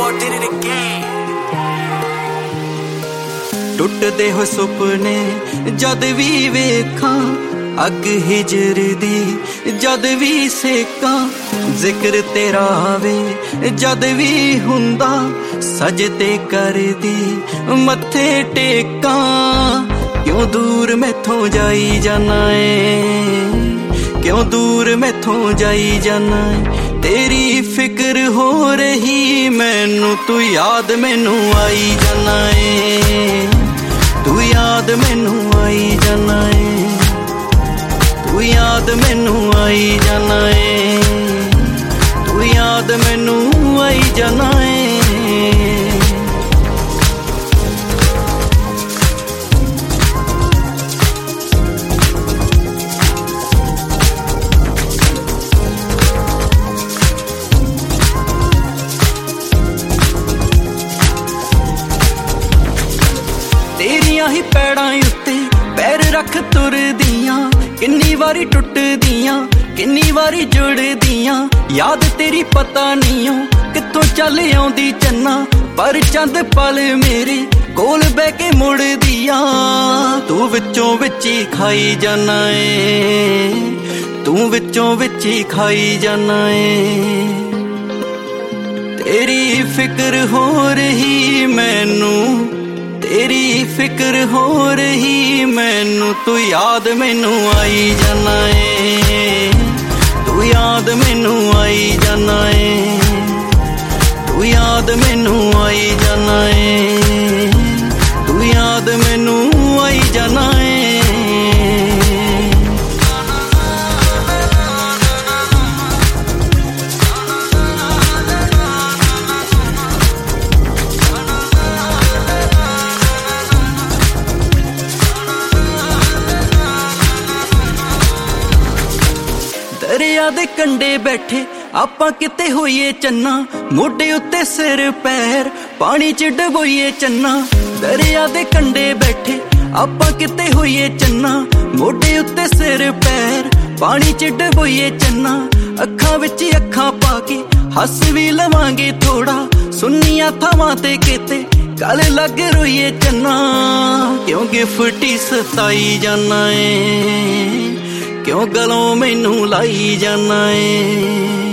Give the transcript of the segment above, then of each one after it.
ਟੁੱਟਦੇ ਹੋ ਸੁਪਨੇ ਜਦ ਵੀ ਵੇਖਾਂ, ਅੱਗ ਹਿਜਰ ਦੀ ਜਦ ਵੀ ਸੇਕਾਂ, ਜ਼ਿਕਰ ਤੇਰਾ ਆਵੇ ਜਦ ਵੀ ਹੁੰਦਾ, ਸਜਦੇ ਕਰਦੀ ਮੱਥੇ ਟੇਕਾਂ। ਕਿਉਂ ਦੂਰ ਮੈਥੋਂ ਜਾਈ ਜਾਨਾ ਏ, ਕਿਉਂ ਦੂਰ ਮੈਥੋਂ ਜਾਈ ਜਾਨਾ ਏ, ਤੇਰੀ ਫਿਕਰ ਹੋ ਰਹੀ ਮੈਨੂੰ, ਤੂੰ ਯਾਦ ਮੈਨੂੰ ਆਈ ਜਾਨਾ ਏ, ਤੂੰ ਯਾਦ ਮੈਨੂੰ ਆਈ ਜਾਨਾ ਏ, ਤੂੰ ਯਾਦ ਮੈਨੂੰ ਆਈ ਜਾਨਾ ਏ, ਤੂੰ ਯਾਦ ਮੈਨੂੰ ਆਈ ਜਾਨਾ ਏ। ਤੇਰੀਆਂ ਹੀ ਪੈੜਾਂ ਉੱਤੇ ਪੈਰ ਰੱਖ ਤੁਰਦੀਆਂ, ਕਿੰਨੀ ਵਾਰੀ ਟੁੱਟਦੀਆਂ ਕਿੰਨੀ ਵਾਰੀ ਜੁੜਦੀਆਂ, ਯਾਦ ਤੇਰੀ ਪਤਾ ਨਹੀਂ ਓ ਕਿੱਥੋਂ ਚੱਲ ਆਉਂਦੀ ਚੰਨਾ, ਪਰ ਚੰਦ ਪਲ ਮੇਰੇ ਕੋਲ ਬਹਿ ਕੇ ਮੁੜਦੀਆਂ। ਤੂੰ ਵਿੱਚੋਂ ਵਿੱਚ ਹੀ ਖਾਈ ਜਾਨਾ ਏ, ਤੂੰ ਵਿੱਚੋਂ ਵਿੱਚ ਹੀ ਖਾਈ ਜਾਨਾ ਏ, ਤੇਰੀ ਫਿਕਰ ਹੋ ਰਹੀ ਮੈਨੂੰ, ਤੇਰੀ ਫਿਕਰ ਹੋ ਰਹੀ ਮੈਨੂੰ, ਤੂੰ ਯਾਦ ਮੈਨੂੰ ਆਈ ਜਾਨਾ ਏ, ਤੂੰ ਯਾਦ ਮੈਨੂੰ ਆਈ ਜਾਨਾ ਏ, ਤੂੰ ਯਾਦ ਮੈਨੂੰ ਆਈ ਜਾਨਾ ਏ, ਤੂੰ ਯਾਦ ਮੈਨੂੰ ਆਈ ਜਾਨਾ ਏ। ਦਰਿਆ ਦੇ ਕੰਢੇ ਬੈਠੇ ਆਪਾਂ ਕਿਤੇ ਹੋਈਏ ਚੰਨਾ, ਮੋਢੇ ਉੱਤੇ ਸਿਰ ਪੈਰ ਪਾਣੀ ਚ ਡਬੋਈਏ ਚੰਨਾ। ਦਰਿਆ ਦੇ ਕੰਢੇ ਬੈਠੇ ਆਪਾਂ ਕਿਤੇ ਹੋਈਏ ਚੰਨਾ, ਮੋਢੇ ਉੱਤੇ ਸਿਰ ਪੈਰ ਪਾਣੀ ਚ ਡਬੋਈਏ ਚੰਨਾ। ਅੱਖਾਂ ਵਿੱਚ ਅੱਖਾਂ ਪਾ ਕੇ ਹੱਸ ਵੀ ਲਵਾਂਗੇ ਥੋੜਾ, ਸੁੰਨੀਆਂ ਥਾਵਾਂ ਤੇ ਕਿਤੇ ਗਲ ਲੱਗ ਰੋਈਏ ਚੰਨਾ। ਕਿਉਂ ਗਿਫਟੀ ਸਤਾਈ ਜਾਨਾ ਏ, ਕਿਉਂ ਗਲੋਂ ਮੈਨੂੰ ਲਾਈ ਜਾਨਾ ਏ,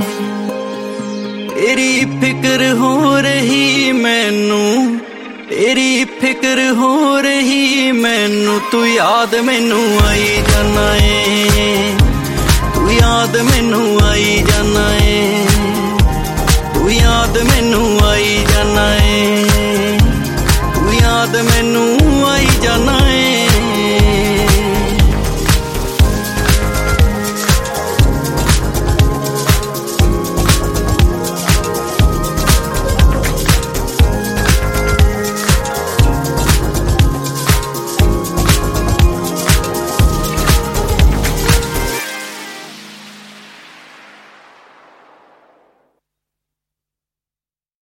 ਤੇਰੀ ਫਿਕਰ ਹੋ ਰਹੀ ਮੈਨੂੰ, ਤੇਰੀ ਫਿਕਰ ਹੋ ਰਹੀ ਮੈਨੂੰ, ਤੂੰ ਯਾਦ ਮੈਨੂੰ ਆਈ ਜਾਨਾ ਏ, ਤੂੰ ਯਾਦ ਮੈਨੂੰ ਆਈ ਜਾਨਾ ਏ, ਤੂੰ ਯਾਦ ਮੈਨੂੰ ਆਈ ਜਾਨਾ ਏ, ਤੂੰ ਯਾਦ ਮੈਨੂੰ ਆਈ ਜਾਨਾ ਏ।